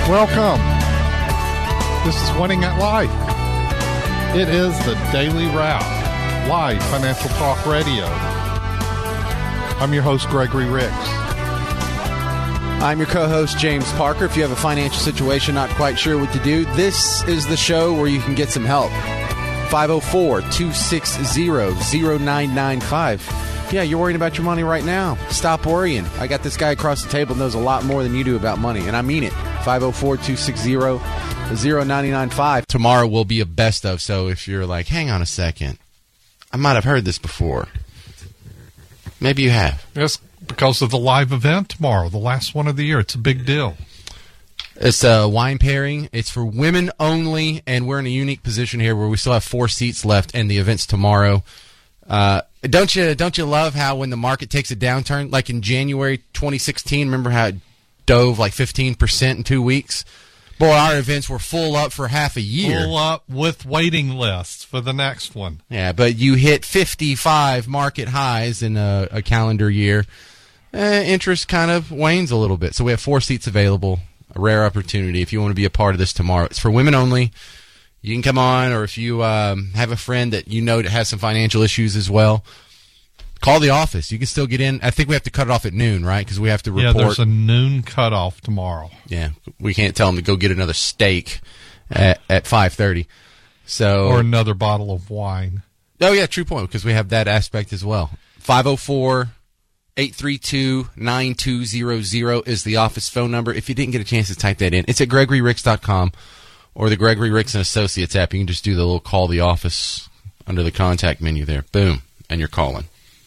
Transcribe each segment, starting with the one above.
Welcome. This is Winning at Life. It is the Daily Wrap, live financial talk radio. I'm your host, Gregory Ricks. I'm your co-host, James Parker. If you have a financial situation not quite sure what to do, this is the show where you can get some help. 504-260-0995. Yeah, you're worrying about your money right now. Stop worrying. I got this guy across the table who knows a lot more than you do about money, and I mean it. 504-260-0995. Tomorrow will be a best of, so if you're like, hang on a second, I might have heard this before. Maybe you have. Yes, because of the live event tomorrow, the last one of the year. It's a big deal. It's a wine pairing. It's for women only, and we're in a unique position here where we still have 4 seats left, and the event's tomorrow. Don't you love how when the market takes a downturn, like in January 2016, remember how it dove like 15% in 2 weeks? Boy, our events were full up for half a year. Full up with waiting lists for the next one. Yeah, but you hit 55 market highs in a calendar year. Interest kind of wanes a little bit. So we have 4 seats available, a rare opportunity if you want to be a part of this tomorrow. It's for women only. You can come on, or if you have a friend that you know that has some financial issues as well, call the office. You can still get in. I think we have to cut it off at noon, right? Because we have to report. Yeah, there's a noon cutoff tomorrow. Yeah, we can't tell them to go get another steak at 5:30. So or another bottle of wine. Oh, yeah, true point, because we have that aspect as well. 504-832-9200 is the office phone number. If you didn't get a chance to type that in, it's at GregoryRicks.com or the Gregory Ricks and Associates app. You can just do the little call the office under the contact menu there. Boom, and you're calling.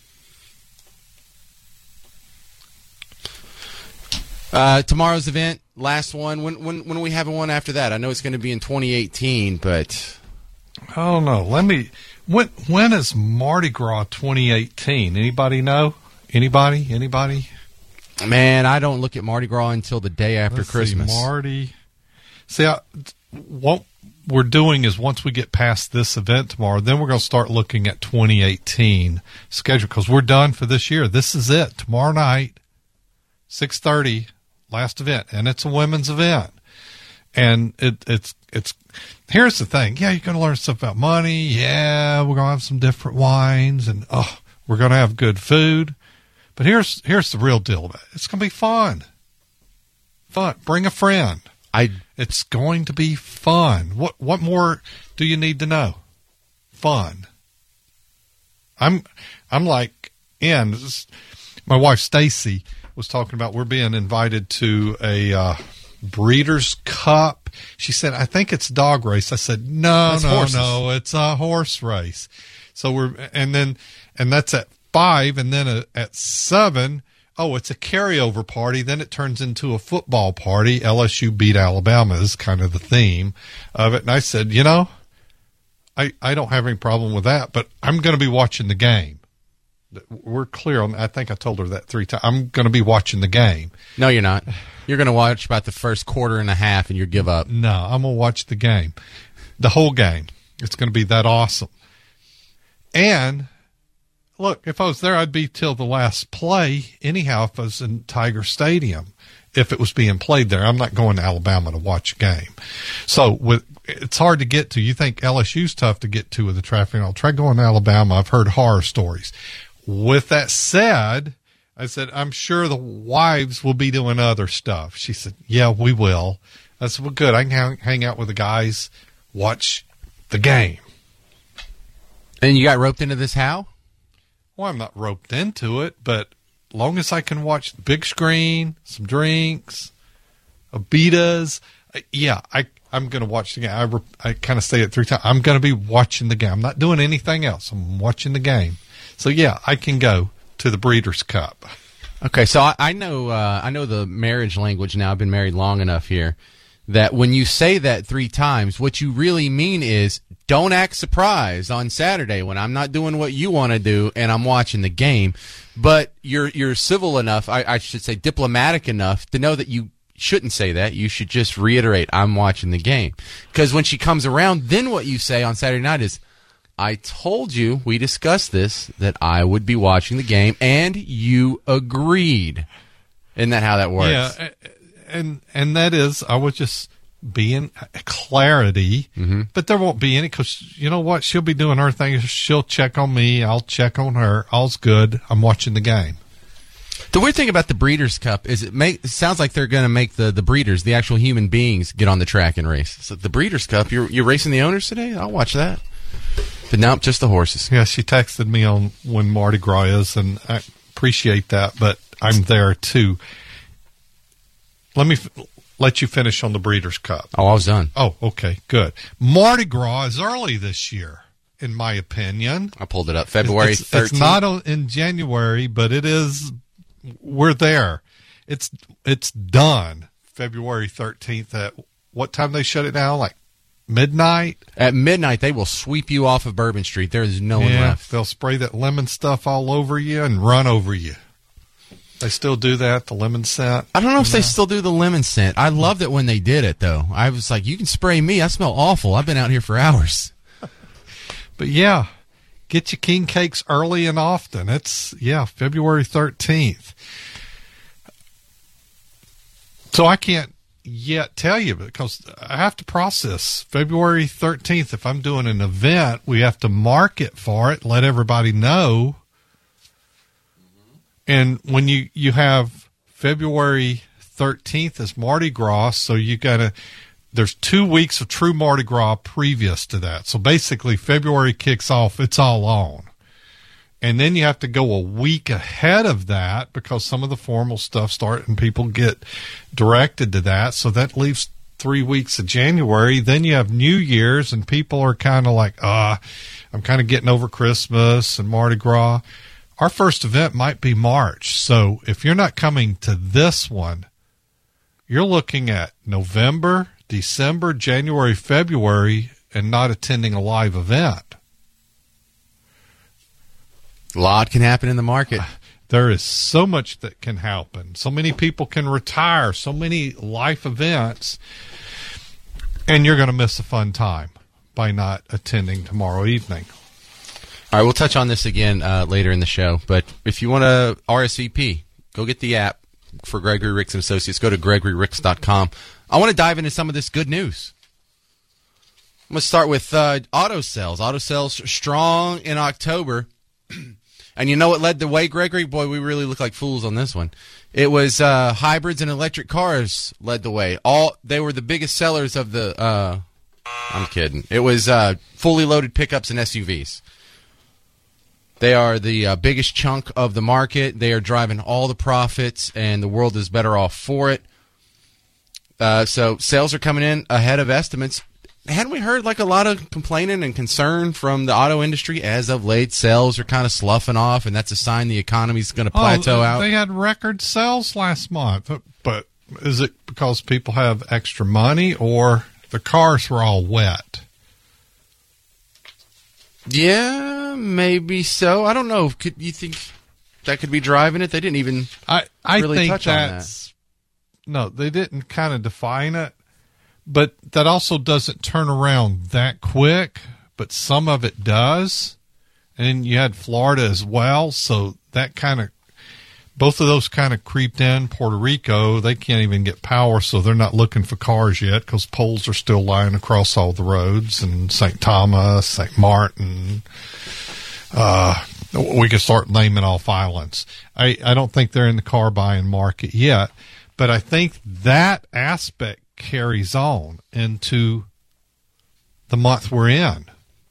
Tomorrow's event, last one. When are we having one after that? I know it's going to be in 2018, but I don't know. When is Mardi Gras 2018? Anybody know? Anybody? Man, I don't look at Mardi Gras until the day after Christmas. What we're doing is once we get past this event tomorrow, then we're going to start looking at 2018 schedule because we're done for this year. This is it. Tomorrow night, 6:30, last event, and it's a women's event. And it's here's the thing. Yeah, you're going to learn stuff about money. Yeah, we're going to have some different wines, and we're going to have good food. But here's the real deal about it. It's going to be fun. Bring a friend. It's going to be fun. What more do you need to know? Fun. I'm like my wife Stacy was talking about we're being invited to a Breeders' Cup. She said, I think it's dog race. I said, no, it's a horse race. So and that's at 5, and then at 7, it's a carryover party. Then it turns into a football party. LSU beat Alabama is kind of the theme of it. And I said, I don't have any problem with that, but I'm going to be watching the game. We're clear on that. I think I told her that 3 times. I'm going to be watching the game. No, you're not. You're going to watch about the first quarter and a half, and you give up. No, I'm going to watch the game. The whole game. It's going to be that awesome. And look, if I was there, I'd be till the last play anyhow if I was in Tiger Stadium, if it was being played there. I'm not going to Alabama to watch a game. So it's hard to get to. You think LSU's tough to get to with the traffic. I'll try going to Alabama. I've heard horror stories. With that said, I said, I'm sure the wives will be doing other stuff. She said, yeah, we will. I said, well, good. I can hang out with the guys, watch the game. And you got roped into this how? Well, I'm not roped into it, but long as I can watch the big screen, some drinks, Abitas, I'm going to watch the game. I kind of say it 3 times. I'm going to be watching the game. I'm not doing anything else. I'm watching the game. So, yeah, I can go to the Breeders' Cup. Okay, so I know the marriage language now. I've been married long enough here that when you say that 3 times, what you really mean is don't act surprised on Saturday when I'm not doing what you want to do and I'm watching the game. But you're civil enough, I should say diplomatic enough to know that you shouldn't say that. You should just reiterate, I'm watching the game. Because when she comes around, then what you say on Saturday night is, I told you, we discussed this, that I would be watching the game, and you agreed. Isn't that how that works? Yeah, and that is, I was just being clarity, but there won't be any, because you know what? She'll be doing her thing. She'll check on me. I'll check on her. All's good. I'm watching the game. The weird thing about the Breeders' Cup is it sounds like they're going to make the breeders, the actual human beings, get on the track and race. So the Breeders' Cup, you're racing the owners today? I'll watch that. But nope, just the horses. Yeah, she texted me on when Mardi Gras is, and I appreciate that, but I'm there too. Let me let you finish on the Breeders' Cup. Oh, I was done. Oh, okay, good. Mardi Gras is early this year, in my opinion. I pulled it up. February 13th. It's not in January, but it is. We're there. It's done. February 13th. At what time they shut it down? Like midnight? At midnight, they will sweep you off of Bourbon Street. There is no one left. They'll spray that lemon stuff all over you and run over you. They still do that, the lemon scent? I don't know if they still do the lemon scent. I loved it when they did it, though. I was like, you can spray me. I smell awful. I've been out here for hours. But, yeah, get your king cakes early and often. It's, February 13th. So I can't yet tell you because I have to process February 13th. If I'm doing an event, we have to market for it, let everybody know. And when you have February 13th as Mardi Gras, so there's 2 weeks of true Mardi Gras previous to that. So basically February kicks off, it's all on. And then you have to go a week ahead of that because some of the formal stuff starts and people get directed to that. So that leaves 3 weeks of January. Then you have New Year's and people are kind of like, I'm kind of getting over Christmas and Mardi Gras. Our first event might be March. So if you're not coming to this one, you're looking at November, December, January, February, and not attending a live event. A lot can happen in the market. There is so much that can happen. So many people can retire, so many life events, and you're going to miss a fun time by not attending tomorrow evening. All right, we'll touch on this again later in the show, but if you want to RSVP, go get the app for Gregory Ricks and Associates. Go to GregoryRicks.com. I want to dive into some of this good news. I'm going to start with auto sales. Auto sales strong in October. And you know what led the way, Gregory? Boy, we really look like fools on this one. It was hybrids and electric cars led the way. They were the biggest sellers of the I'm kidding. It was fully loaded pickups and SUVs. They are the biggest chunk of the market. They are driving all the profits, and the world is better off for it. So sales are coming in ahead of estimates. Hadn't we heard like a lot of complaining and concern from the auto industry as of late? Sales are kind of sloughing off, and that's a sign the economy's going to plateau out. They had record sales last month, but is it because people have extra money or the cars were all wet? Yeah, maybe so. I don't know. Could you think that could be driving it? They didn't even really think touch on that. No, they didn't kind of define it. But that also doesn't turn around that quick, but some of it does. And you had Florida as well, so that both of those kind of creeped in. Puerto Rico, they can't even get power, so they're not looking for cars yet because poles are still lying across all the roads. And St. Thomas, St. Martin, we can start naming off islands. I don't think they're in the car buying market yet, but I think that aspect carries on into the month we're in.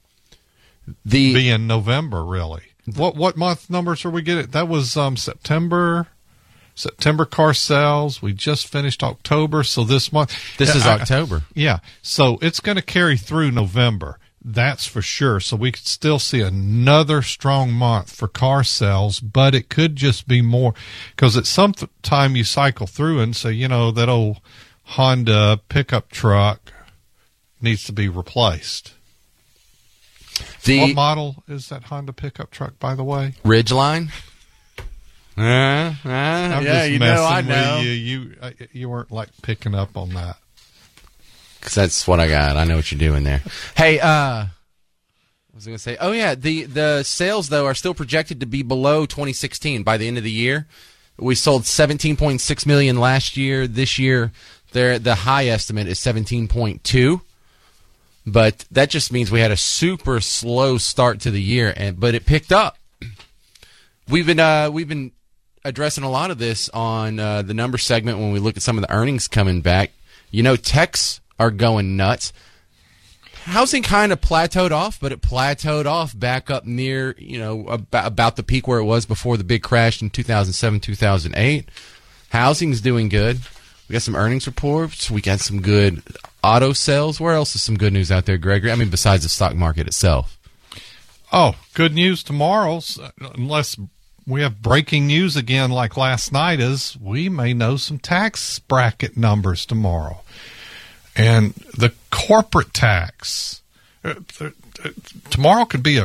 Being November, really. What month numbers are we getting? That was September car sales. We just finished October, so this month. This is October. Yeah, so it's going to carry through November. That's for sure. So we could still see another strong month for car sales, but it could just be more because at some time you cycle through and say, that old Honda pickup truck needs to be replaced. What model is that Honda pickup truck, by the way? Ridgeline. I'm just messing I with know. You weren't like picking up on that. Because that's what I got. I know what you're doing there. Hey, what was I going to say? Oh, yeah, the sales, though, are still projected to be below 2016 by the end of the year. We sold 17.6 million last year. This year, the high estimate is 17.2. But that just means we had a super slow start to the year, but it picked up. We've been addressing a lot of this on the number segment when we look at some of the earnings coming back. Techs are going nuts. Housing kind of plateaued off, but it plateaued off back up near, about the peak where it was before the big crash in 2007, 2008. Housing's doing good. We got some earnings reports. We got some good auto sales. Where else is some good news out there, Gregory? I mean, besides the stock market itself. Oh, good news tomorrow, unless we have breaking news again like last night, is we may know some tax bracket numbers tomorrow. And the corporate tax, tomorrow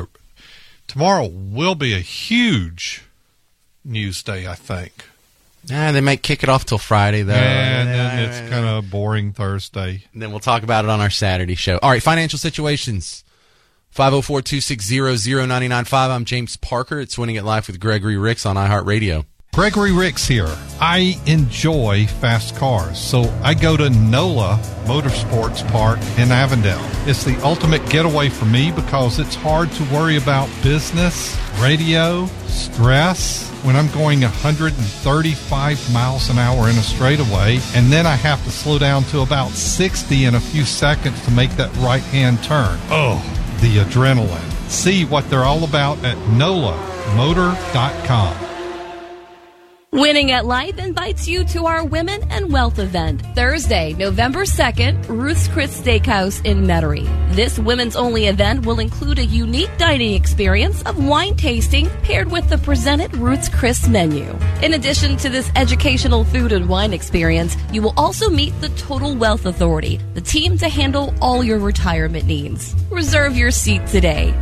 will be a huge news day, I think. They might kick it off till Friday, though. And then it's kind of a boring Thursday. And then we'll talk about it on our Saturday show. All right, financial situations. 504-260-0995. I'm James Parker. It's Winning It Live with Gregory Ricks on iHeartRadio. Gregory Ricks here. I enjoy fast cars, so I go to NOLA Motorsports Park in Avondale. It's the ultimate getaway for me because it's hard to worry about business, radio, stress when I'm going 135 miles an hour in a straightaway, and then I have to slow down to about 60 in a few seconds to make that right-hand turn. Oh, the adrenaline. See what they're all about at NOLAmotor.com. Winning at Life invites you to our Women and Wealth event, Thursday, November 2nd, Ruth's Chris Steakhouse in Metairie. This women's-only event will include a unique dining experience of wine tasting paired with the presented Ruth's Chris menu. In addition to this educational food and wine experience, you will also meet the Total Wealth Authority, the team to handle all your retirement needs. Reserve your seat today,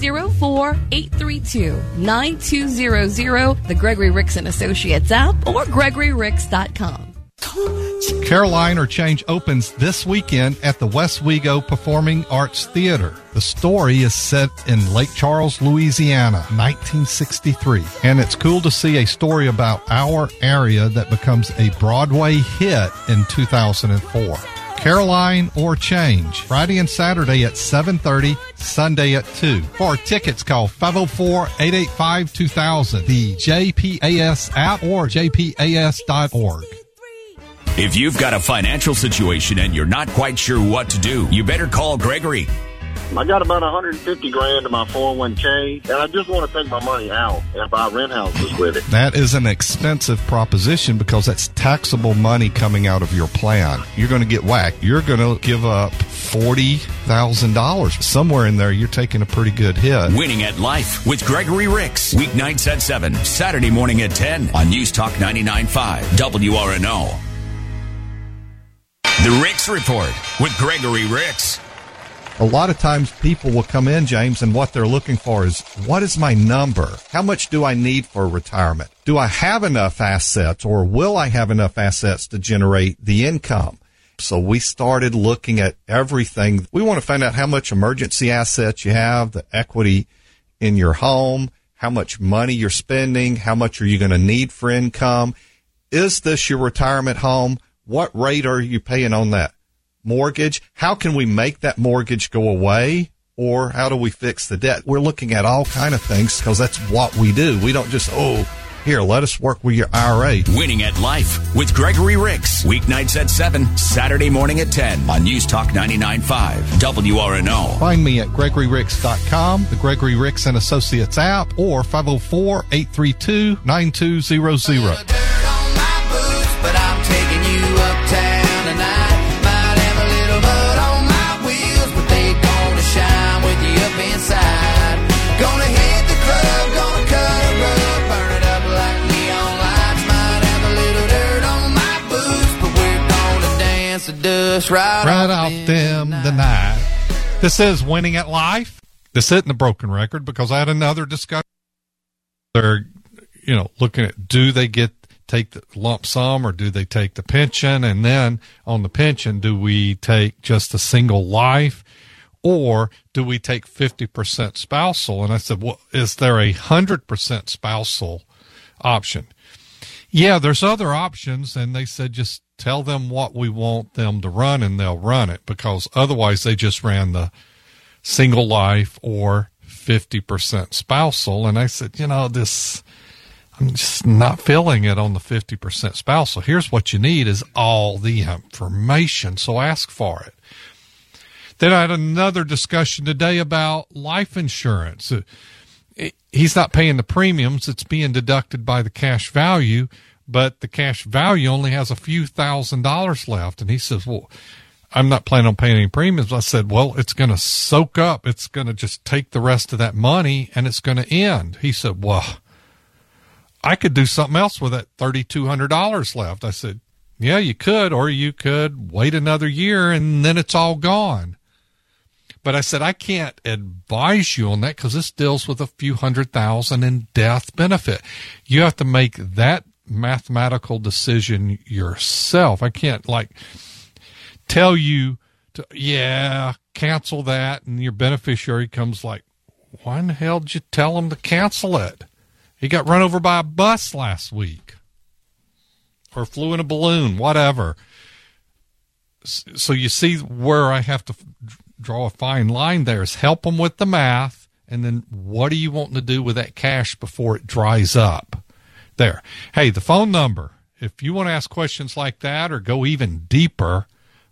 504-832-9200, the Gregory Ricks & Associates app, or GregoryRicks.com. Caroline or Change opens this weekend at the Westwego Performing Arts Theater. The story is set in Lake Charles, Louisiana, 1963. And it's cool to see a story about our area that becomes a Broadway hit in 2004. Caroline or Change, Friday and Saturday at 7:30, Sunday at 2. For tickets, call 504-885-2000, the JPAS app, or jpas.org. If you've got a financial situation and you're not quite sure what to do, you better call Gregory. I got about $150,000 in my 401k, and I just want to take my money out and buy rent houses with it. That is an expensive proposition because that's taxable money coming out of your plan. You're going to get whacked. You're going to give up $40,000. Somewhere in there, you're taking a pretty good hit. Winning at Life with Gregory Ricks. Weeknights at 7, Saturday morning at 10 on News Talk 99.5 WRNO. The Ricks Report with Gregory Ricks. A lot of times people will come in, James, and what they're looking for is, what is my number? How much do I need for retirement? Do I have enough assets, or will I have enough assets to generate the income? So we started looking at everything. We want to find out how much emergency assets you have, the equity in your home, how much money you're spending, how much are you going to need for income? Is this your retirement home? What rate are you paying on that mortgage? How can we make that mortgage go away? Or how do we fix the debt? We're looking at all kind of things because that's what we do. We don't just, here, let us work with your IRA. Winning at Life with Gregory Ricks. Weeknights at 7, Saturday morning at 10 on News Talk 99.5 WRNO. Find me at GregoryRicks.com, the Gregory Ricks & Associates app, or 504-832-9200. Right off them tonight. This is Winning at Life. This isn't a broken record because I had another discussion. They're, looking at, do they take the lump sum or do they take the pension? And then on the pension, do we take just a single life or do we take 50% spousal? And I said, well, is there a 100% spousal option? Yeah, there's other options, and they said just tell them what we want them to run, and they'll run it, because otherwise they just ran the single life or 50% spousal. And I said, I'm just not feeling it on the 50% spousal. Here's what you need is all the information, so ask for it. Then I had another discussion today about life insurance. He's not paying the premiums. It's being deducted by the cash value, but the cash value only has a few $1,000s left. And he says, well, I'm not planning on paying any premiums. I said, well, it's going to soak up. It's going to just take the rest of that money, and it's going to end. He said, well, I could do something else with that $3,200 left. I said, yeah, you could, or you could wait another year, and then it's all gone. But I said, I can't advise you on that because this deals with a few $100,000 in death benefit. You have to make that mathematical decision yourself. I can't tell you to, cancel that, and your beneficiary comes like, why in the hell did you tell him to cancel it? He got run over by a bus last week or flew in a balloon, whatever. So you see where I have to draw a fine line there is help them with the math, and then what are you wanting to do with that cash before it dries up? There. Hey, the phone number, if you want to ask questions like that or go even deeper,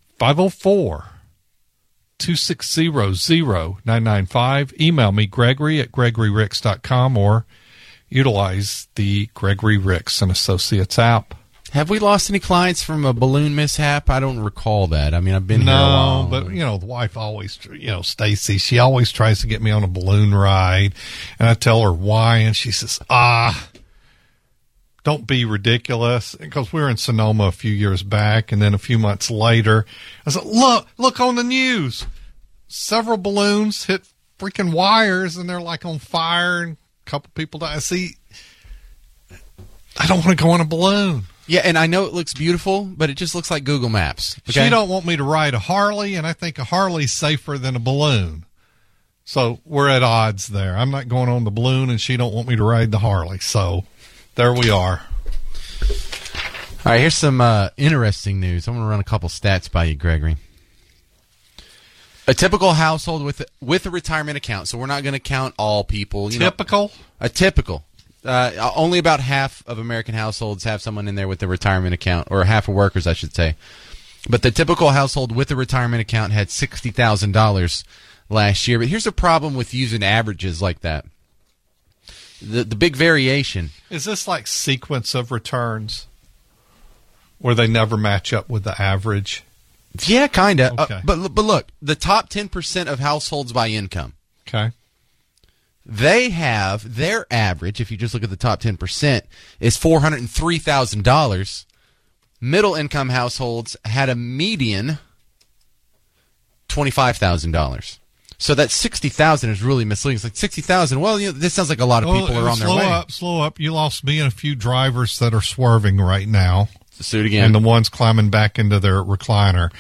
504-260-0995. Email me, Gregory at GregoryRicks.com, or utilize the Gregory Ricks and Associates app. Have we lost any clients from a balloon mishap? I don't recall that. I mean, I've been here a while. No, but, the wife always, Stacy, she always tries to get me on a balloon ride. And I tell her why, and she says, don't be ridiculous. Because we were in Sonoma a few years back, and then a few months later, I said, look on the news. Several balloons hit freaking wires, and they're like on fire, and a couple people died. See, I don't want to go on a balloon. Yeah, and I know it looks beautiful, but it just looks like Google Maps. Okay? She don't want me to ride a Harley, and I think a Harley's safer than a balloon. So we're at odds there. I'm not going on the balloon, and she don't want me to ride the Harley. So there we are. All right, here's some interesting news. I'm going to run a couple stats by you, Gregory. A typical household with a retirement account, so we're not going to count all people. Typical? A typical. Only about half of American households have someone in there with a retirement account, or half of workers, I should say. But the typical household with a retirement account had $60,000 last year. But here's a problem with using averages like that. The big variation. Is this like sequence of returns where they never match up with the average? Yeah, kind of. Okay. But look, the top 10% of households by income. Okay. They have their average, if you just look at the top 10%, is $403,000. Middle income households had a median $25,000. So that $60,000 is really misleading. It's like $60,000. Well, this sounds like a lot of people are on their way. Slow up. You lost me and a few drivers that are swerving right now. So again. And the ones climbing back into their recliner.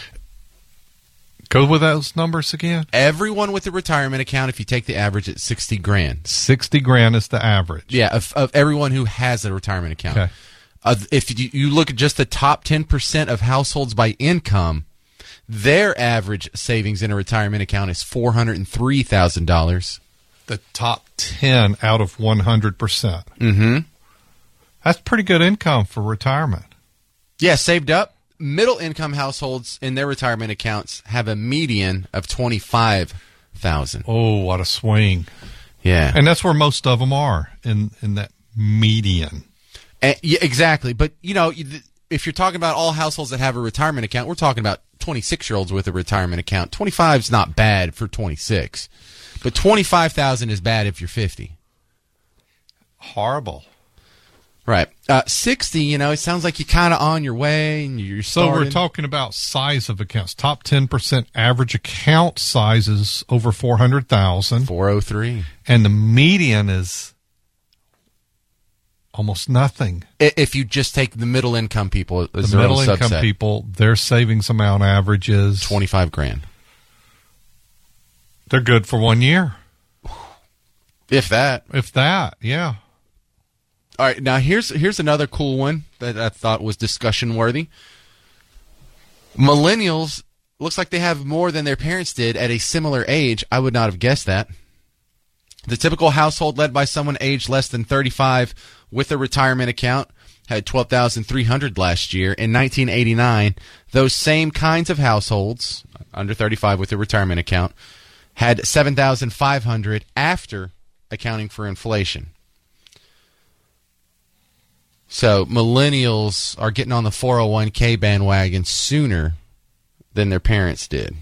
Go with those numbers again. Everyone with a retirement account, if you take the average, it's $60,000. $60,000 is the average. Yeah, of everyone who has a retirement account. Okay. If you look at just the top 10% of households by income, their average savings in a retirement account is $403,000. The top 10 out of 100%. Mm-hmm. That's pretty good income for retirement. Yeah, saved up. Middle income households in their retirement accounts have a median of $25,000. Oh, what a swing. Yeah. And that's where most of them are, in that median. Yeah, exactly. But, if you're talking about all households that have a retirement account, we're talking about 26-year-olds with a retirement account. 25 is not bad for 26. But 25,000 is bad if you're 50. Horrible. Right. 60, it sounds like you're kind of on your way and you're starting. So we're talking about size of accounts. Top 10% average account size is over 400,000. 403. And the median is almost nothing. If you just take the middle income people as the their middle own income subset. people, their savings amount average is $25,000. They're good for 1 year. If that. Yeah. All right, now here's another cool one that I thought was discussion worthy. Millennials looks like they have more than their parents did at a similar age. I would not have guessed that. The typical household led by someone aged less than 35 with a retirement account had 12,300 last year. In 1989, those same kinds of households, under 35 with a retirement account, had 7,500 after accounting for inflation. So millennials are getting on the 401k bandwagon sooner than their parents did.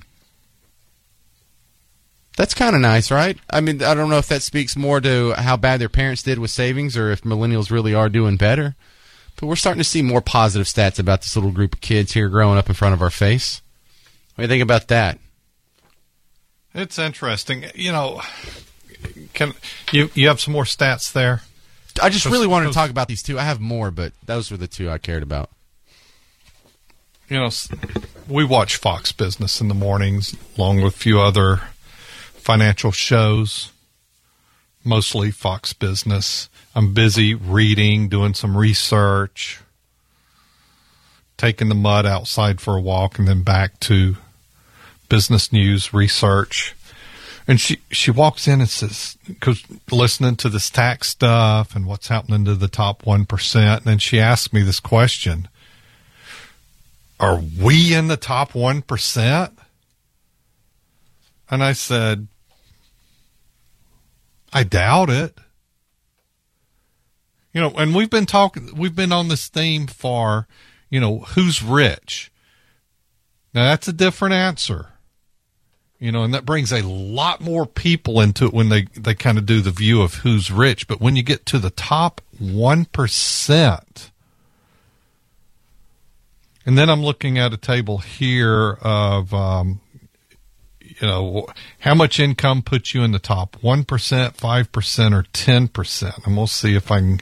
That's kind of nice, right? I mean, I don't know if that speaks more to how bad their parents did with savings or if millennials really are doing better. But we're starting to see more positive stats about this little group of kids here growing up in front of our face. What do you think about that? It's interesting. You know, can you have some more stats there? I just really wanted to talk about these two. I have more, but those were the two I cared about. You know, we watch Fox Business in the mornings, along with a few other financial shows, mostly Fox Business. I'm busy reading, doing some research, taking the mud outside for a walk, and then back to business news research. And she walks in and says, because listening to this tax stuff and what's happening to the top 1%, and then she asked me this question: are we in the top 1%? And I said, I doubt it. You know, and we've been on this theme for, you know, who's rich. Now that's a different answer. You know, and that brings a lot more people into it when they kind of do the view of who's rich. But when you get to the top 1%, and then I'm looking at a table here of, you know, how much income puts you in the top 1%, 5%, or 10%. And we'll see if I can.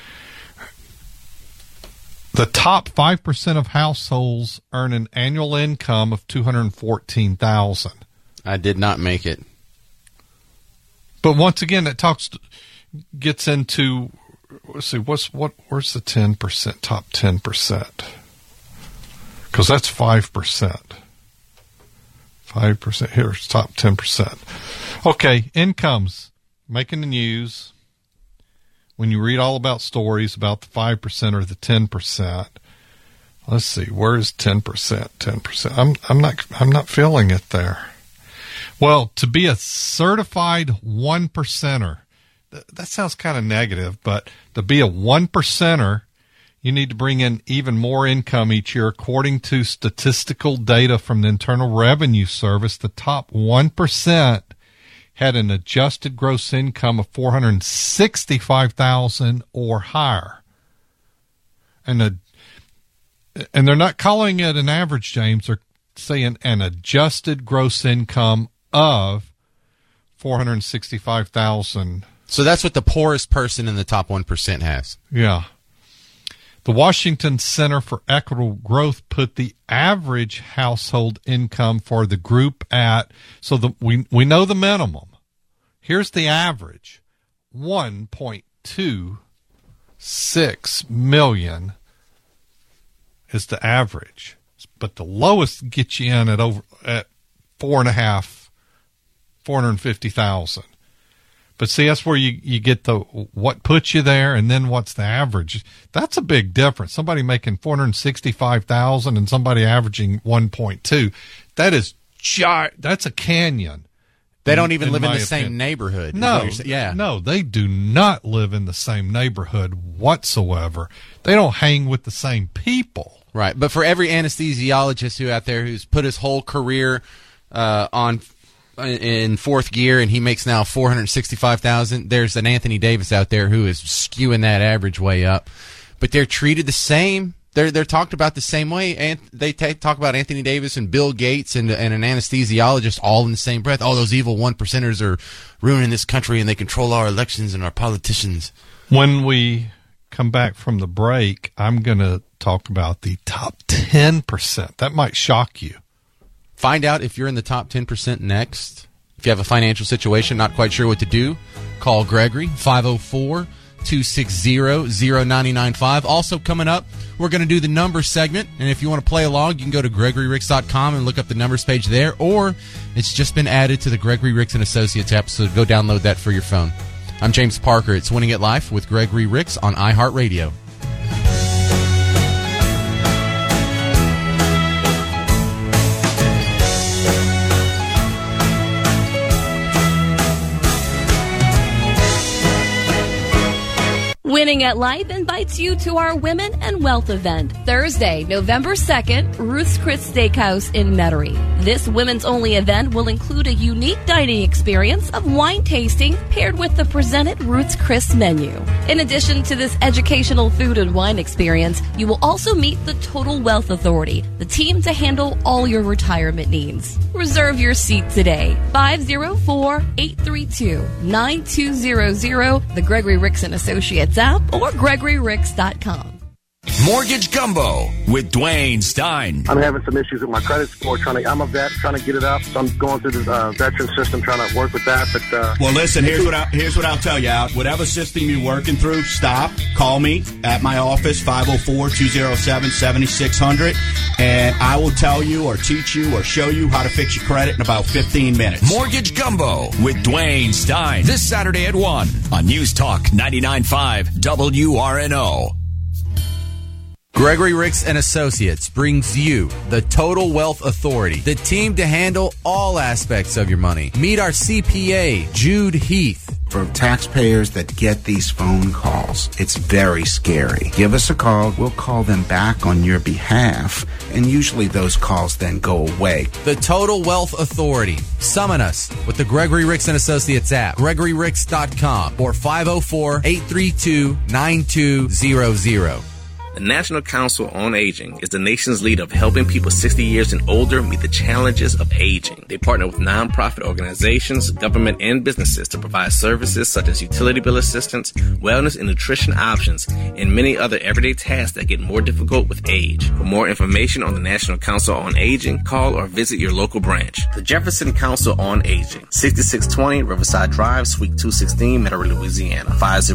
The top 5% of households earn an annual income of $214,000. I did not make it. But once again, it gets into, let's see, where's the 10%, top 10%? Because that's 5%. 5%, here's top 10%. Okay, incomes, making the news. When you read all about stories about the 5% or the 10%, let's see, where is 10%? 10%. I'm not feeling it there. Well, to be a certified 1%er, that sounds kind of negative, but to be a 1%er, you need to bring in even more income each year. According to statistical data from the Internal Revenue Service, the top 1% had an adjusted gross income of $465,000 or higher. And they're not calling it an average, James. They're saying an adjusted gross income of $465,000. So that's what the poorest person in the top 1% has. Yeah. The Washington Center for Equitable Growth put the average household income for the group at, we know the minimum. Here's the average, $1.26 million is the average. But the lowest gets you in at $450,000. But see, that's where you get the what puts you there, and then what's the average. That's a big difference. Somebody making $465,000 and somebody averaging 1.2. That's a canyon. They don't even live in the same neighborhood. No, they do not live in the same neighborhood whatsoever. They don't hang with the same people. Right, but for every anesthesiologist out there who's put his whole career in fourth gear and he makes now $465,000, there's an Anthony Davis out there who is skewing that average way up. But they're treated the same. They're talked about the same way, and they talk about Anthony Davis and Bill Gates and an anesthesiologist all in the same breath. Oh, those evil 1%ers are ruining this country, and they control our elections and our politicians. When we come back from the break, I'm going to talk about the top 10%. That might shock you. Find out if you're in the top 10% next. If you have a financial situation, not quite sure what to do, call Gregory, 504 888-260-0995. Also coming up, we're going to do the numbers segment, and if you want to play along, you can go to GregoryRicks.com and look up the numbers page there, or it's just been added to the Gregory Ricks and Associates app, so go download that for your phone. I'm James Parker. It's Winning at Life with Gregory Ricks on iHeartRadio. Winning at Life invites you to our Women and Wealth event, Thursday, November 2nd, Ruth's Chris Steakhouse in Metairie. This women's-only event will include a unique dining experience of wine tasting paired with the presented Ruth's Chris menu. In addition to this educational food and wine experience, you will also meet the Total Wealth Authority, the team to handle all your retirement needs. Reserve your seat today, 504-832-9200, the Gregory Ricks and Associates app, or GregoryRicks.com. Mortgage Gumbo with Dwayne Stein. I'm having some issues with my credit score. I'm a vet, trying to get it up. So I'm going through the veteran system, trying to work with that. But well, listen. Here's what I'll tell you. Out whatever system you're working through, stop. Call me at my office, 504-207-7600, and I will tell you or teach you or show you how to fix your credit in about 15 minutes. Mortgage Gumbo with Dwayne Stein this Saturday at 1 on News Talk 99.5 WRNO. Gregory Ricks and Associates brings you the Total Wealth Authority, the team to handle all aspects of your money. Meet our CPA, Jude Heath. For taxpayers that get these phone calls, it's very scary. Give us a call. We'll call them back on your behalf, and usually those calls then go away. The Total Wealth Authority. Summon us with the Gregory Ricks and Associates app, GregoryRicks.com, or 504-832-9200. The National Council on Aging is the nation's leader of helping people 60 years and older meet the challenges of aging. They partner with nonprofit organizations, government, and businesses to provide services such as utility bill assistance, wellness and nutrition options, and many other everyday tasks that get more difficult with age. For more information on the National Council on Aging, call or visit your local branch. The Jefferson Council on Aging, 6620 Riverside Drive, Suite 216, Metairie, Louisiana,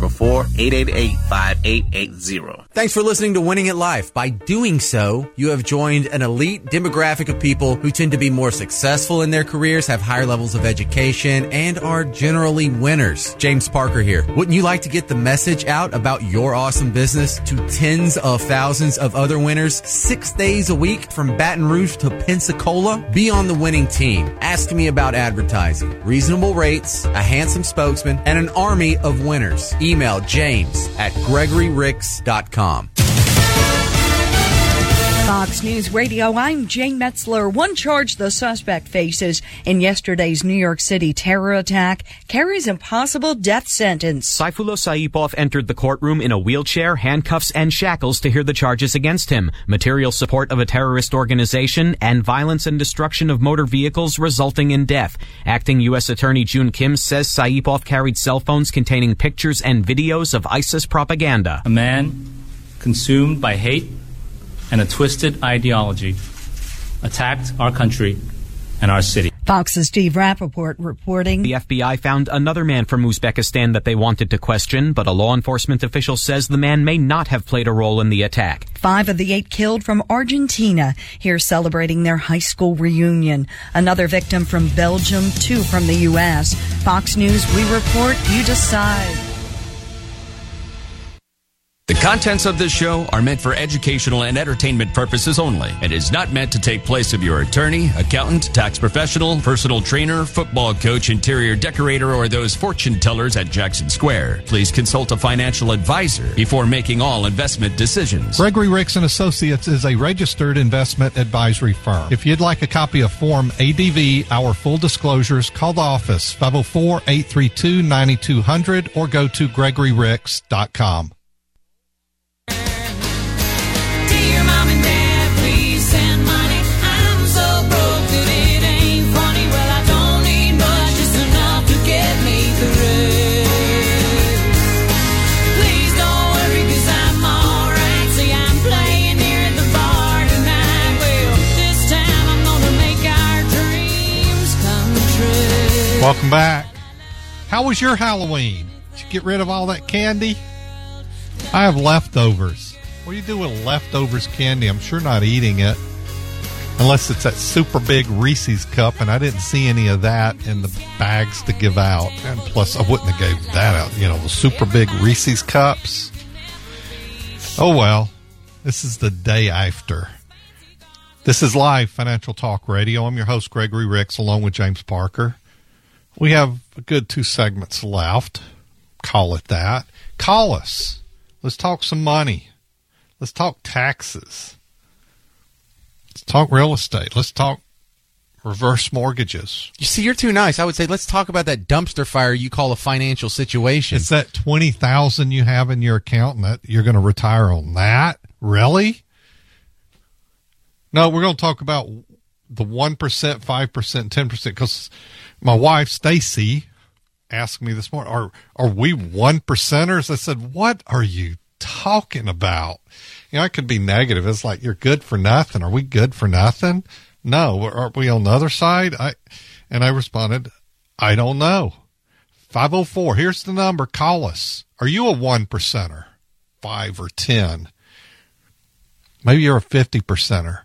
504-888-5880. Thanks for listening to Winning at Life. By doing so, you have joined an elite demographic of people who tend to be more successful in their careers, have higher levels of education, and are generally winners. James Parker here. Wouldn't you like to get the message out about your awesome business to tens of thousands of other winners 6 days a week from Baton Rouge to Pensacola? Be on the winning team. Ask me about advertising, reasonable rates, a handsome spokesman, and an army of winners. Email james@GregoryRicks.com. Fox News Radio, I'm Jane Metzler. One charge the suspect faces in yesterday's New York City terror attack carries a possible death sentence. Saifullah Saipov entered the courtroom in a wheelchair, handcuffs, and shackles to hear the charges against him. Material support of a terrorist organization and violence and destruction of motor vehicles resulting in death. Acting U.S. Attorney June Kim says Saipov carried cell phones containing pictures and videos of ISIS propaganda. A man consumed by hate and a twisted ideology attacked our country and our city. Fox's Steve Rappaport reporting. The FBI found another man from Uzbekistan that they wanted to question, but a law enforcement official says the man may not have played a role in the attack. 5 of the 8 killed from Argentina, here celebrating their high school reunion. Another victim from Belgium, 2 from the U.S. Fox News, we report, you decide. The contents of this show are meant for educational and entertainment purposes only. It is not meant to take place of your attorney, accountant, tax professional, personal trainer, football coach, interior decorator, or those fortune tellers at Jackson Square. Please consult a financial advisor before making all investment decisions. Gregory Ricks and Associates is a registered investment advisory firm. If you'd like a copy of Form ADV, our full disclosures, call the office 504-832-9200 or go to GregoryRicks.com. Welcome back. How was your Halloween? Did you get rid of all that candy? I have leftovers. What do you do with leftovers candy? I'm sure not eating it. Unless it's that super big Reese's cup, and I didn't see any of that in the bags to give out. And plus, I wouldn't have gave that out. The super big Reese's cups. Oh, well. This is the day after. This is Live Financial Talk Radio. I'm your host, Gregory Ricks, along with James Parker. We have a good 2 segments left. Call it that. Call us. Let's talk some money. Let's talk taxes. Let's talk real estate. Let's talk reverse mortgages. You see, you're too nice. I would say let's talk about that dumpster fire you call a financial situation. It's that $20,000 you have in your account, and that you're going to retire on that? Really? No, we're going to talk about the 1%, 5%, 10%, because my wife, Stacy, asked me this morning, are we 1%ers? I said, what are you talking about? I could be negative. It's like, you're good for nothing. Are we good for nothing? No. Aren't we on the other side? I responded, I don't know. 504. Here's the number. Call us. Are you a 1%er? 5 or 10? Maybe you're a 50%er.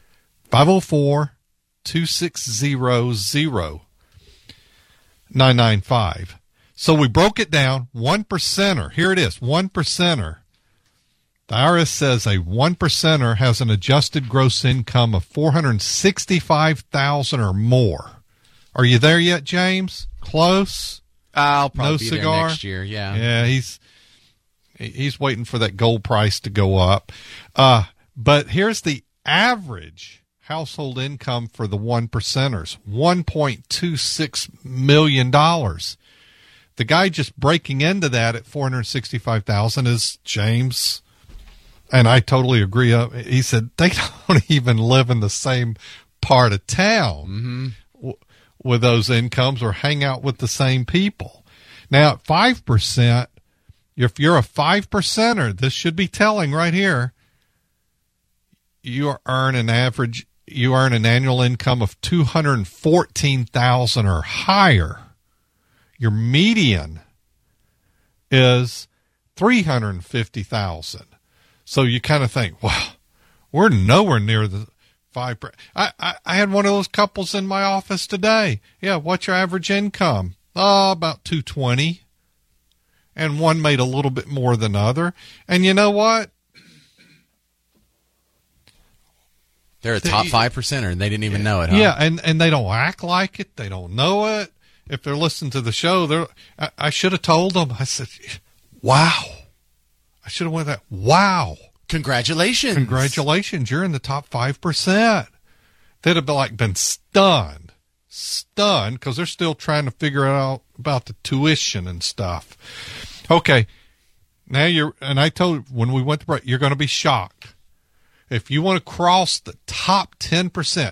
504-260-0995. So we broke it down. 1%er. Here it is. 1%er. The IRS says a 1%er has an adjusted gross income of $465,000 or more. Are you there yet, James? Close? I'll probably no be cigar? there next year. Yeah. Yeah, he's waiting for that gold price to go up. But here's the average household income for the 1%ers, $1.26 million. The guy just breaking into that at $465,000 is James. And I totally agree. He said they don't even live in the same part of town with those incomes or hang out with the same people. Now, at 5%, if you're a 5%er, this should be telling right here, you earn an annual income of $214,000 or higher. Your median is $350,000. So you kind of think, wow, we're nowhere near the 5%. I had one of those couples in my office today. Yeah, what's your average income? About $220,000. And one made a little bit more than the other. And you know what? They're a top 5%er, and they didn't even know it, huh? Yeah, and they don't act like it. They don't know it. If they're listening to the show, I should have told them. I said, wow. I should have went that. Wow. Congratulations. You're in the top 5%. They'd have been stunned because they're still trying to figure out about the tuition and stuff. Okay. Now I told when we went to break, you're going to be shocked. If you want to cross the top 10%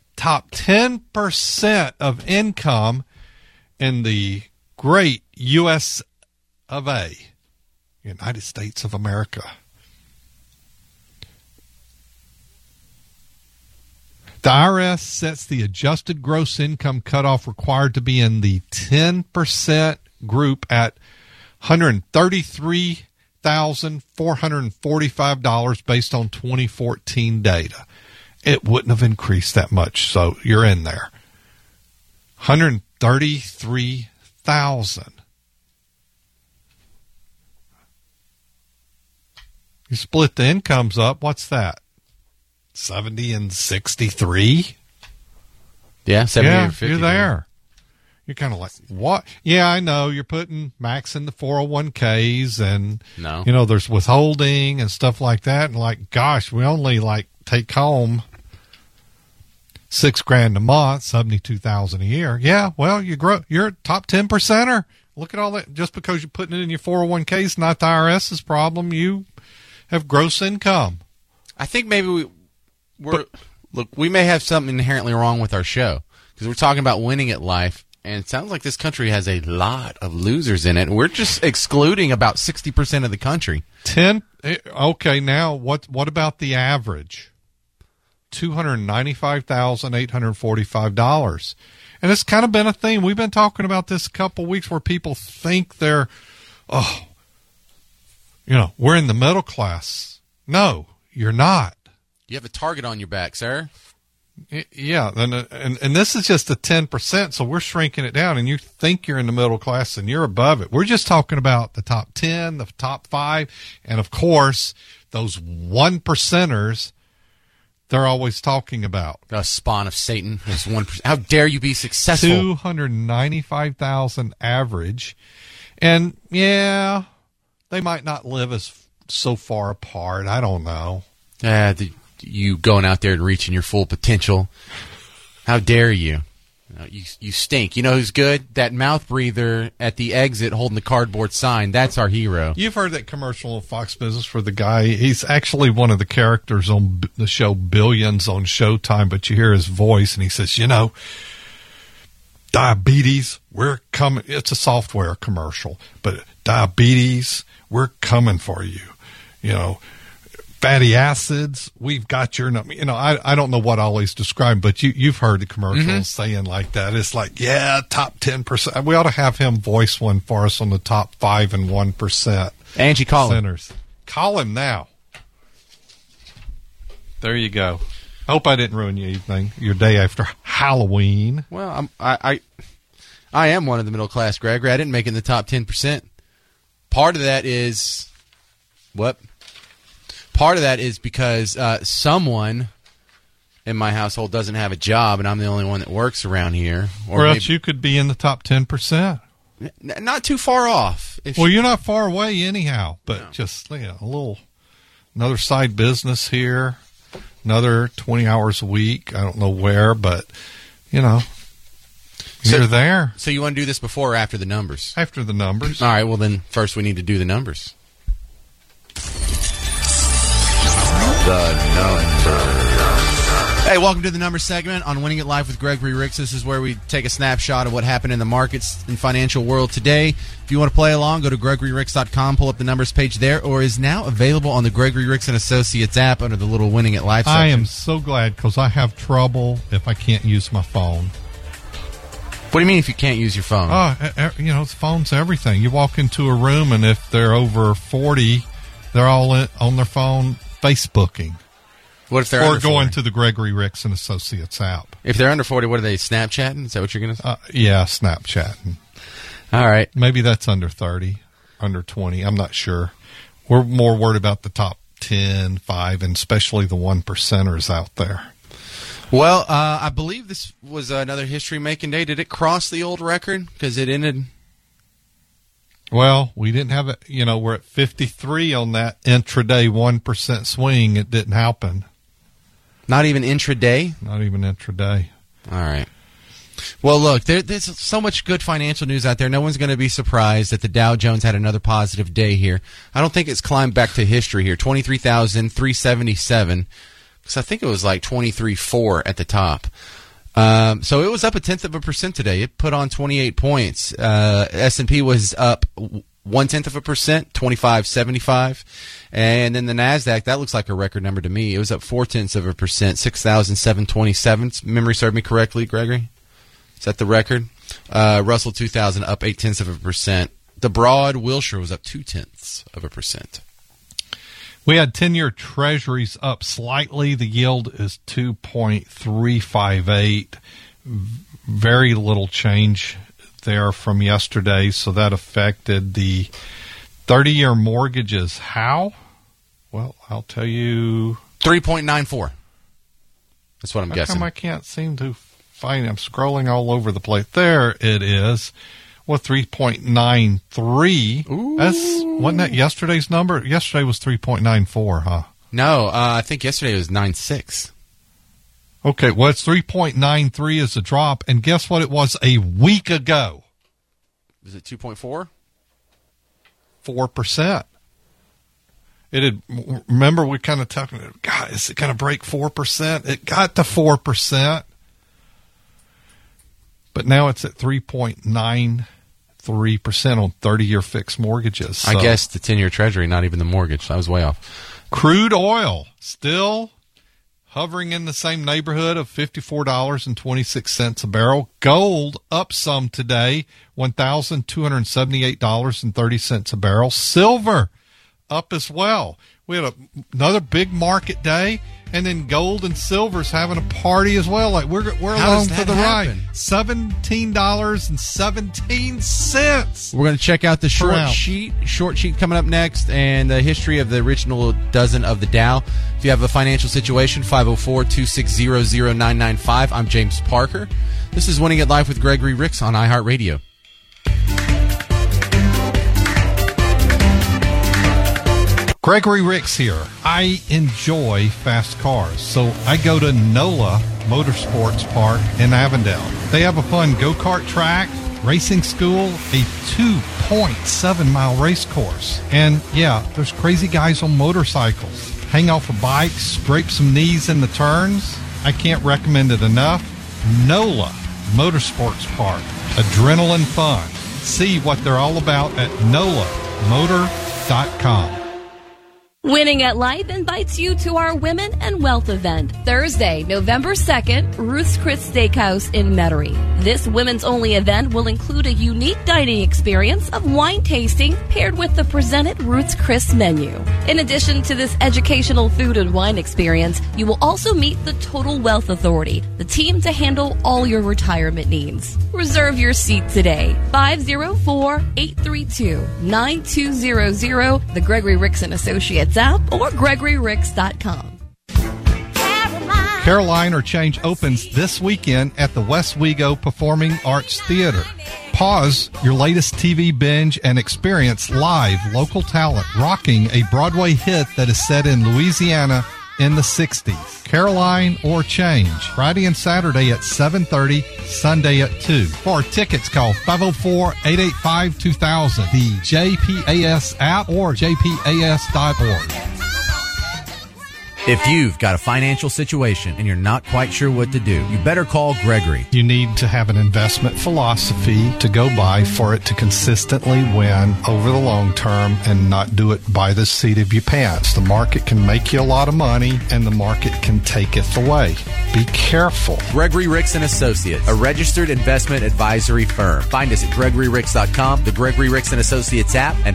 of income in the great U.S. of A., United States of America. The IRS sets the adjusted gross income cutoff required to be in the 10% group at $133,445 based on 2014 data. It wouldn't have increased that much, so you're in there. $133,000. You split the incomes up, what's that? 70 and 63? Yeah, 70 or 50. You're there. You're kind of like, what? Yeah, I know. You're putting max in the 401ks and, there's withholding and stuff like that. And gosh, we only take home $6,000 a month, $72,000 a year. Yeah, well, you're a top 10%er. Look at all that. Just because you're putting it in your 401ks, not the IRS's problem. You have gross income. I think maybe we may have something inherently wrong with our show because we're talking about winning at life, and it sounds like this country has a lot of losers in it. And we're just excluding about 60% of the country. Okay, now what about the average? $295,845. And it's kind of been a theme. We've been talking about this a couple weeks where people think they're, we're in the middle class. No, you're not. You have a target on your back, sir. Yeah, and this is just a 10%, so we're shrinking it down, and you think you're in the middle class and you're above it. We're just talking about the top 10, the top 5, and of course, those 1%ers they're always talking about. A spawn of Satan. There's 1%. How dare you be successful? 295,000 average. And, yeah, they might not live so far apart. I don't know. You going out there and reaching your full potential. How dare you? You stink. You know who's good? That mouth breather at the exit holding the cardboard sign. That's our hero. You've heard that commercial on Fox Business for the guy. He's actually one of the characters on the show Billions on Showtime, but you hear his voice, and he says, diabetes, we're coming. It's a software commercial, but diabetes, we're coming for you. Fatty acids, we've got your number. I don't know what all he's describing, but you've heard the commercials saying like that. It's like, top 10%. We ought to have him voice one for us on the top 5 and 1%. Angie, call him. Call him now. There you go. I hope I didn't ruin your evening, your day after Halloween. Well, I am one of the middle class, Gregory. I didn't make it in the top 10%. Part of that is what? Part of that is because someone in my household doesn't have a job, and I'm the only one that works around here. Or else you could be in the top 10%. Not too far off. You're not far away anyhow, but just another side business here, another 20 hours a week. I don't know where, but, you're there. So you want to do this before or after the numbers? After the numbers. All right, well then first we need to do the numbers. The numbers. Hey, welcome to the numbers segment on Winning It Live with Gregory Ricks. This is where we take a snapshot of what happened in the markets and financial world today. If you want to play along, go to GregoryRicks.com, pull up the numbers page there, or is now available on the Gregory Ricks and Associates app under the little Winning It Live section. I am so glad because I have trouble if I can't use my phone. What do you mean if you can't use your phone? The phone's everything. You walk into a room, and if they're over 40, they're all on their phone Facebooking. What if they're under 40? Or going to the Gregory Ricks and Associates app. If they're under 40, what are they, Snapchatting? Is that what you're going to say? Yeah, Snapchatting. All right. Maybe that's under 30, under 20. I'm not sure. We're more worried about the top 10, 5, and especially the 1%ers out there. Well, I believe this was another history-making day. Did it cross the old record? Because it ended... Well, we didn't have it. We're at 53 on that intraday 1% swing. It didn't happen. Not even intraday? Not even intraday. All right. Well, look, there's so much good financial news out there. No one's going to be surprised that the Dow Jones had another positive day here. I don't think it's climbed back to history here. 23,377. Because I think it was like 23.4 at the top. So it was up 0.1% today. It put on 28 points. S&P was up 0.1%, 25.75, and then the Nasdaq, that looks like a record number to me. It was up 0.4%, 6,727. Memory served me correctly, Gregory. Is that the record? Russell 2000 up 0.8%. The broad Wilshire was up 0.2%. We had 10-year treasuries up slightly. The yield is 2.358. Very little change there from yesterday, so that affected the 30-year mortgages. How? Well, I'll tell you. 3.94. That's what I'm guessing. How come I can't seem to find it? I'm scrolling all over the place. There it is. Well, 3.93. Wasn't that yesterday's number? Yesterday was 3.94, huh? No, I think yesterday was 9.6. Okay, well, it's 3.93 is a drop, and guess what it was a week ago? Is it 2.4? 4%. It had. Remember, we kind of talking. God, is it going to break 4%? It got to 4%, but now it's at 3.93% on 30-year fixed mortgages. So. I guess the 10-year Treasury, not even the mortgage. I was way off. Crude oil still hovering in the same neighborhood of $54.26 a barrel. Gold up some today, $1,278.30 a barrel. Silver up as well. We had another big market day, and then gold and silver's having a party as well. Like we're along for the ride. $17.17. We're going to check out the short sheet coming up next, and the history of the original dozen of the Dow. If you have a financial situation, 504-260-0995. I'm James Parker. This is Winning at Life with Gregory Ricks on iHeartRadio. Gregory Ricks here. I enjoy fast cars, so I go to NOLA Motorsports Park in Avondale. They have a fun go-kart track, racing school, a 2.7-mile race course. And yeah, there's crazy guys on motorcycles. Hang off a bike, scrape some knees in the turns. I can't recommend it enough. NOLA Motorsports Park. Adrenaline fun. See what they're all about at nolamotor.com. Winning at Life invites you to our Women and Wealth event, Thursday, November 2nd, Ruth's Chris Steakhouse in Metairie. This women's-only event will include a unique dining experience of wine tasting paired with the presented Ruth's Chris menu. In addition to this educational food and wine experience, you will also meet the Total Wealth Authority, the team to handle all your retirement needs. Reserve your seat today, 504-832-9200, the Gregory Ricks & Associates app, or GregoryRicks.com. Caroline or Change opens this weekend at the Westwego Performing Arts Theater. Pause your latest TV binge and experience live local talent rocking a Broadway hit that is set in Louisiana in the 60s. Caroline or Change, Friday and Saturday at 7:30, Sunday at 2. For tickets, call 504-885-2000, the JPAS app, or jpas.org. If you've got a financial situation and you're not quite sure what to do, you better call Gregory. You need to have an investment philosophy to go by for it to consistently win over the long term and not do it by the seat of your pants. The market can make you a lot of money and the market can take it away. Be careful. Gregory Ricks & Associates, a registered investment advisory firm. Find us at GregoryRicks.com, the Gregory Ricks & Associates app, and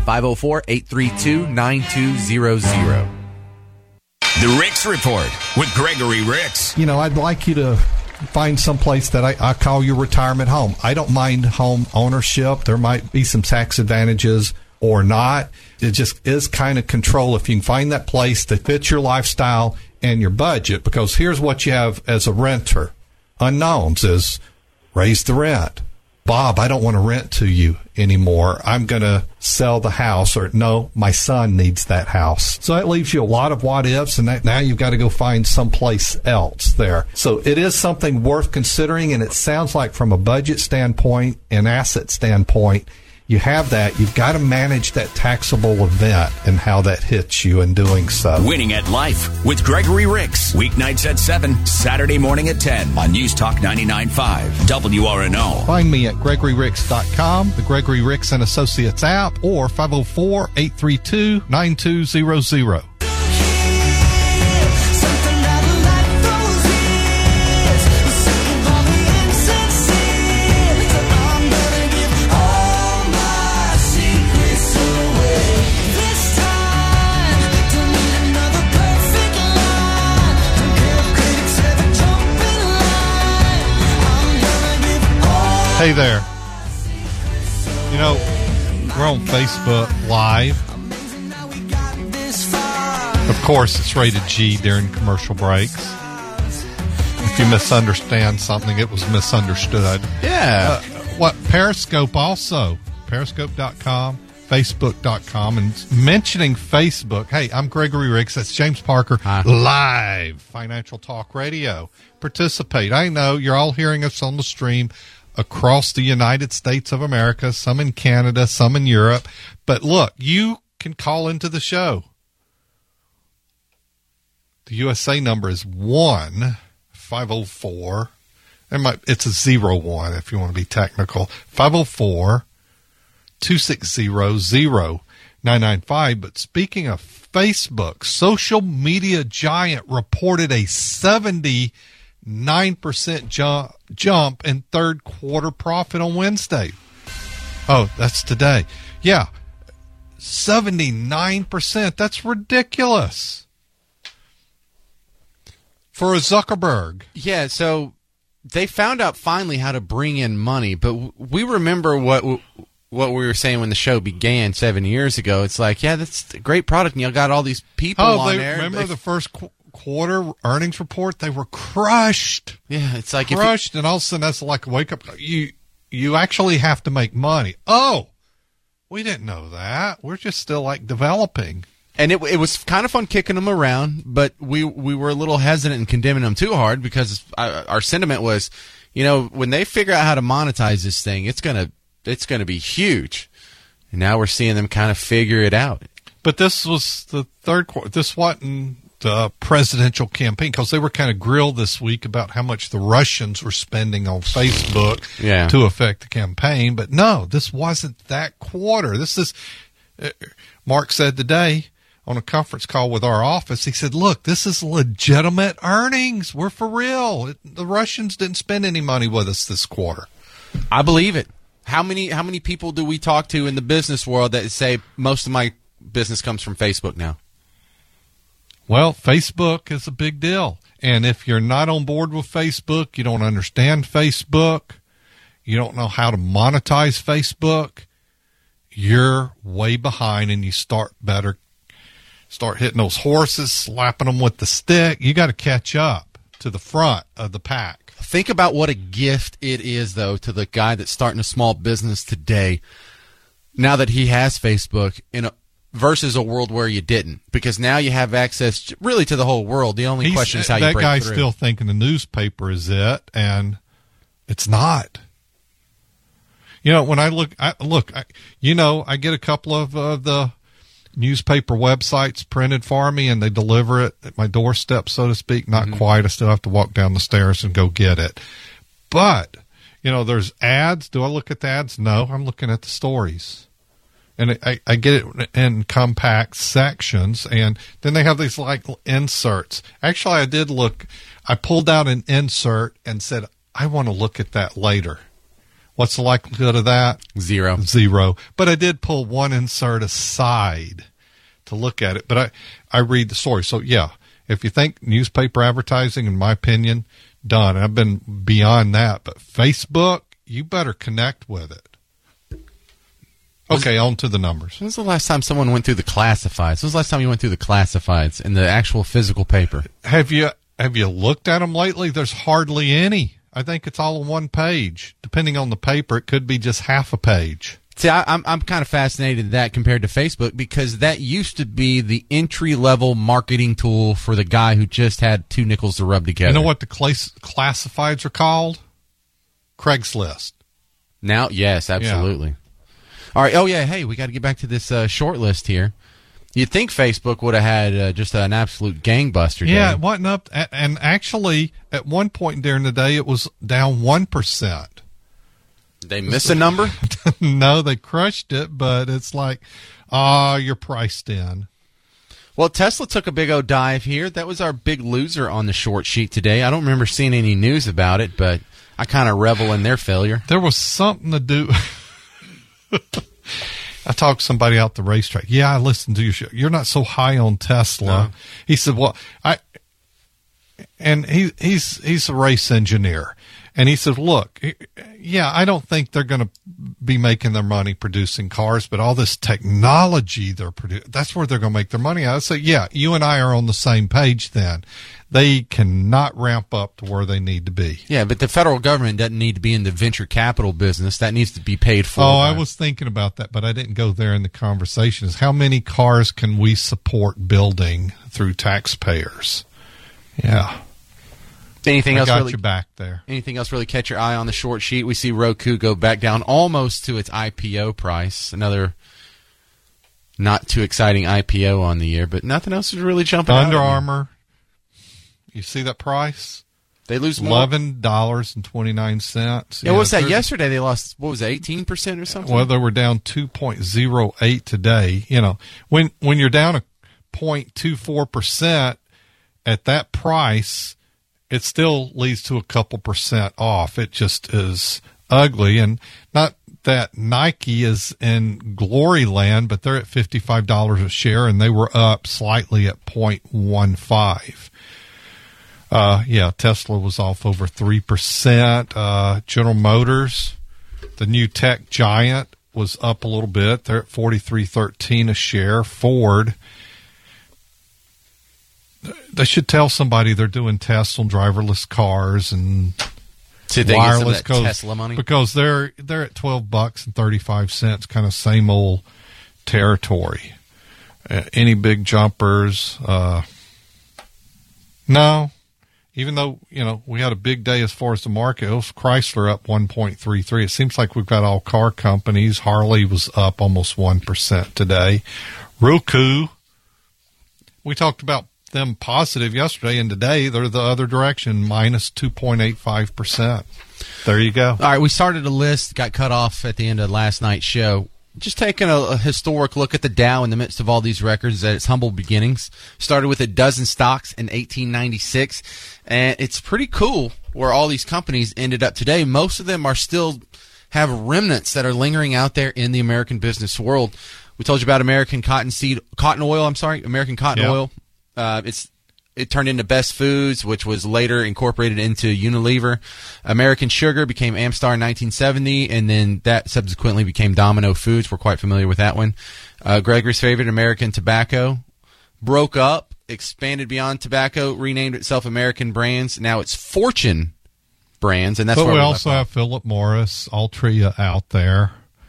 504-832-9200. The Ricks Report with Gregory Ricks. You know, I'd like you to find some place that I call your retirement home. I don't mind home ownership. There might be some tax advantages or not. It just is kind of control if you can find that place that fits your lifestyle and your budget, because here's what you have as a renter. Unknowns is raise the rent. Bob, I don't want to rent to you anymore. I'm going to sell the house, or no, my son needs that house. So that leaves you a lot of what ifs, and now you've got to go find someplace else there. So it is something worth considering, and it sounds like from a budget standpoint and asset standpoint, you have that. You've got to manage that taxable event and how that hits you in doing so. Winning at Life with Gregory Ricks. Weeknights at 7, Saturday morning at 10 on News Talk 99.5 WRNO. Find me at GregoryRicks.com, the Gregory Ricks & Associates app, or 504-832-9200. Hey there. You know, we're on Facebook Live. Of course, it's rated G during commercial breaks. If you misunderstand something, it was misunderstood. Yeah. Periscope also. Periscope.com, Facebook.com. And mentioning Facebook, hey, I'm Gregory Ricks. That's James Parker. Hi. Live Financial Talk Radio. Participate. I know you're all hearing us on the stream across the United States of America, some in Canada, some in Europe. But look, you can call into the show. The USA number is 1-504. It's a 01 if you want to be technical. 504-260-0995. But speaking of Facebook, social media giant reported a 9% jump in third quarter profit on Wednesday. Oh, that's today. Yeah. 79%. That's ridiculous. For a Zuckerberg. Yeah, so they found out finally how to bring in money, but we remember what we were saying when the show began 7 years ago. It's like, yeah, that's a great product, and you got all these people on there. Remember the first quarter earnings report? They were crushed. Yeah, it's like crushed, and all of a sudden that's like a wake up. You actually have to make money. Oh, we didn't know that. We're just still like developing. And it was kind of fun kicking them around, but we were a little hesitant in condemning them too hard because our sentiment was, when they figure out how to monetize this thing, it's gonna be huge. And now we're seeing them kind of figure it out. But this was the third quarter. This wasn't the presidential campaign because they were kind of grilled this week about how much the Russians were spending on Facebook to affect the campaign. But no, this wasn't that quarter. This is, Mark said today on a conference call with our office, he said, look, this is legitimate earnings. We're for real. The Russians didn't spend any money with us this quarter. I believe it. How many people do we talk to in the business world that say most of my business comes from Facebook now? Well, Facebook is a big deal. And if you're not on board with Facebook, you don't understand Facebook, you don't know how to monetize Facebook, you're way behind, and you start hitting those horses, slapping them with the stick. You got to catch up to the front of the pack. Think about what a gift it is, though, to the guy that's starting a small business today, now that he has Facebook, versus a world where you didn't. Because now you have access really to the whole world. The only question is how you break through. That guy's still thinking the newspaper is it, and it's not. When I I get a couple of the newspaper websites printed for me, and they deliver it at my doorstep, so to speak. Not quite. I still have to walk down the stairs and go get it. But, there's ads. Do I look at the ads? No, I'm looking at the stories. And I get it in compact sections, and then they have these like inserts. Actually, I did look. I pulled out an insert and said, I want to look at that later. What's the likelihood of that? Zero. But I did pull one insert aside to look at it. But I read the story. So, yeah, if you think newspaper advertising, in my opinion, done. I've been beyond that. But Facebook, you better connect with it. Okay, on to the numbers. When was the last time someone went through the classifieds? When was the last time you went through the classifieds in the actual physical paper? Have you looked at them lately? There's hardly any. I think it's all on one page. Depending on the paper, it could be just half a page. See, I'm kind of fascinated with that compared to Facebook, because that used to be the entry-level marketing tool for the guy who just had two nickels to rub together. You know what the classifieds are called? Craigslist. Now, yes, absolutely. Yeah. All right. Oh, yeah. Hey, we got to get back to this short list here. You'd think Facebook would have had just an absolute gangbuster day. Yeah, it wasn't up. And actually, at one point during the day, it was down 1%. Did they miss a number? No, they crushed it, but it's like, you're priced in. Well, Tesla took a big old dive here. That was our big loser on the short sheet today. I don't remember seeing any news about it, but I kind of revel in their failure. There was something to do. I talked to somebody out the racetrack. Yeah, I listened to your show. You're not so high on Tesla. No. He said, well, he's a race engineer. And he said, look, yeah, I don't think they're going to be making their money producing cars, but all this technology they're producing, that's where they're going to make their money out. I said, yeah, you and I are on the same page then. They cannot ramp up to where they need to be. Yeah, but the federal government doesn't need to be in the venture capital business. That needs to be paid for. Oh, I was thinking about that, but I didn't go there in the conversation. Is how many cars can we support building through taxpayers? Yeah. Anything else? Got really, you back there. Anything else really catch your eye on the short sheet? We see Roku go back down almost to its IPO price. Another not too exciting IPO on the year, but nothing else is really jumping out. Under Armour. You see that price? They lose more. $11.29. Yeah, what was that? Yesterday they lost, what was it, 18% or something? Well, they were down 2.08 today. When you're down 0.24% at that price, it still leads to a couple percent off. It just is ugly. And not that Nike is in glory land, but they're at $55 a share, and they were up slightly at 0.15. Tesla was off over 3%. General Motors, the new tech giant, was up a little bit. They're at $43.13 a share. Ford, they should tell somebody they're doing tests on driverless cars and wireless Tesla money, because they're at $12.35, kind of same old territory. Any big jumpers? No. Even though, we had a big day as far as the market, it was Chrysler up 1.33. It seems like we've got all car companies. Harley was up almost 1% today. Roku, we talked about them positive yesterday, and today they're the other direction, minus 2.85%. There you go. All right, we started a list, got cut off at the end of last night's show. Just taking a historic look at the Dow in the midst of all these records at its humble beginnings. Started with a dozen stocks in 1896, and it's pretty cool where all these companies ended up today. Most of them are still have remnants that are lingering out there in the American business world. We told you about American Cotton Oil. It turned into Best Foods, which was later incorporated into Unilever. American Sugar became Amstar in 1970, and then that subsequently became Domino Foods. We're quite familiar with that one. Gregory's favorite, American Tobacco, broke up, expanded beyond tobacco, renamed itself American Brands. Now it's Fortune Brands, and that's where we also have Philip Morris, Altria out there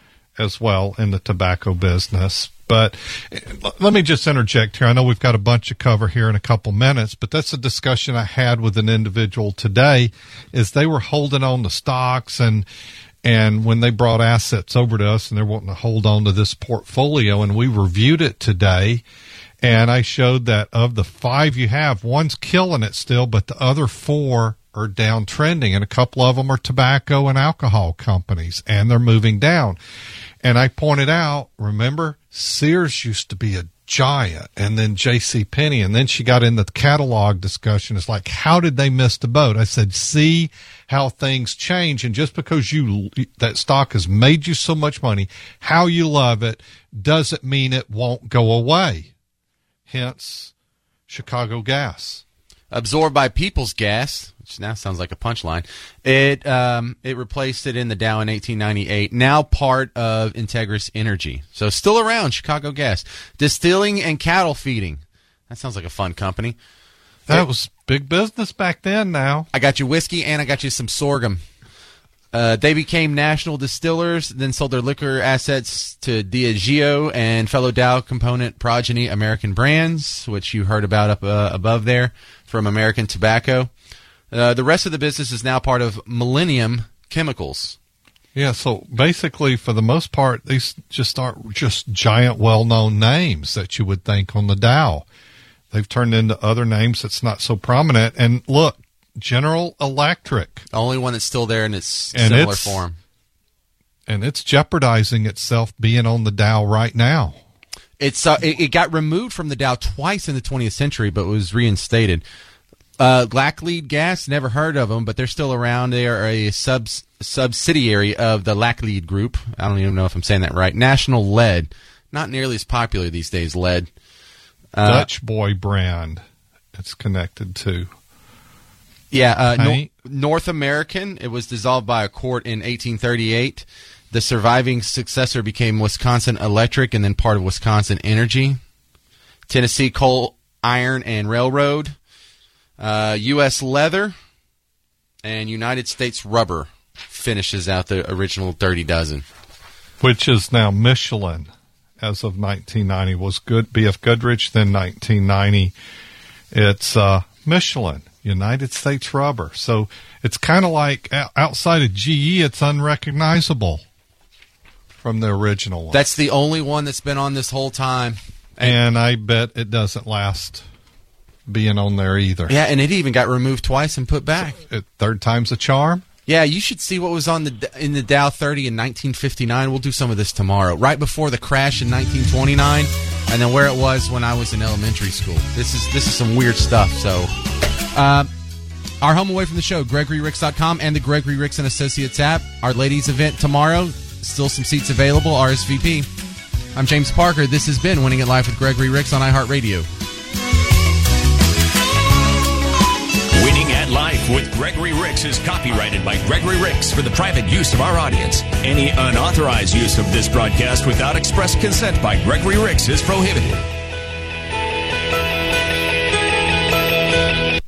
as well in the tobacco business. But let me just interject here. I know we've got a bunch to cover here in a couple minutes, but that's a discussion I had with an individual today, is they were holding on to stocks, and when they brought assets over to us and they're wanting to hold on to this portfolio, and we reviewed it today, and I showed that of the 5 you have, one's killing it still, but the other 4 are downtrending, and a couple of them are tobacco and alcohol companies, and they're moving down. And I pointed out, remember, Sears used to be a giant, and then JCPenney, and then she got in the catalog discussion. It's like, how did they miss the boat? I said, see how things change, and just because that stock has made you so much money, how you love it, doesn't mean it won't go away. Hence, Chicago Gas. Absorbed by People's Gas, which now sounds like a punchline. It replaced it in the Dow in 1898. Now part of Integris Energy. So still around, Chicago Gas. Distilling and cattle feeding. That sounds like a fun company. That was big business back then now. I got you whiskey and I got you some sorghum. They became national distillers, then sold their liquor assets to Diageo and fellow Dow component progeny American Brands, which you heard about up above there from American Tobacco. The rest of the business is now part of Millennium Chemicals. Yeah, so basically, for the most part, these just aren't just giant, well-known names that you would think on the Dow. They've turned into other names that's not so prominent. And look, General Electric. The only one that's still there in its similar form. And it's jeopardizing itself being on the Dow right now. It got removed from the Dow twice in the 20th century, but was reinstated. Laclede Gas, never heard of them, but they're still around. They are a subsidiary of the Laclede Group. I don't even know if I'm saying that right. National Lead. Not nearly as popular these days, lead. Dutch Boy brand it's connected to. Yeah, North American. It was dissolved by a court in 1838. The surviving successor became Wisconsin Electric and then part of Wisconsin Energy. Tennessee Coal, Iron, and Railroad. U.S. Leather and United States Rubber finishes out the original Dirty Dozen. Which is now Michelin as of 1990. Was good B.F. Goodrich, then 1990. It's Michelin. United States Rubber. So it's kind of like outside of GE, it's unrecognizable from the original one. That's the only one that's been on this whole time. And I bet it doesn't last being on there either. Yeah, and it even got removed twice and put back. So, third time's a charm. Yeah, you should see what was on in the Dow 30 in 1959. We'll do some of this tomorrow. Right before the crash in 1929, and then where it was when I was in elementary school. This is some weird stuff. So, our home away from the show, GregoryRicks.com and the Gregory Ricks and Associates app. Our ladies event tomorrow, Still some seats available, RSVP. I'm James Parker. This has been Winning at Life with Gregory Ricks on iHeartRadio. Winning at Life with Gregory Ricks is copyrighted by Gregory Ricks for the private use of our audience. Any unauthorized use of this broadcast without express consent by Gregory Ricks is prohibited.